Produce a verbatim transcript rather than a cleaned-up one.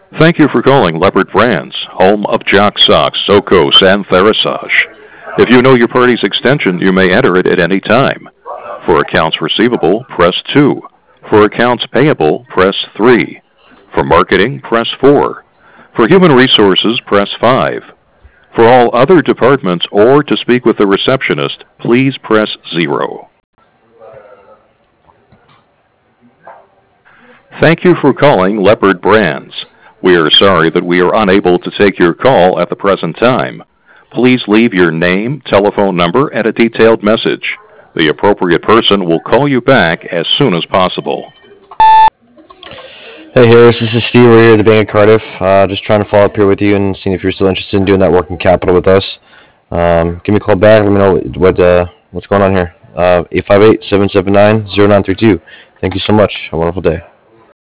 Thank you for calling Leopard Brands, home of Jock Socks, Socos, and Therasage. If you know your party's extension, you may enter it at any time. For accounts receivable, press two. For accounts payable, press three. For marketing, press four. For human resources, press five. For all other departments or to speak with the receptionist, please press zero. Thank you for calling Leopard Brands. We are sorry that we are unable to take your call at the present time. Please leave your name, telephone number, and a detailed message. The appropriate person will call you back as soon as possible. Hey Harris, this is Steve. We're here at the Bank of Cardiff. Uh, just trying to follow up here with you and seeing if you're still interested in doing that working capital with us. Um, give me a call back. Let me know what uh, what's going on here. Uh, eight five eight, seven seven nine, zero nine three two. Thank you so much. Have a wonderful day.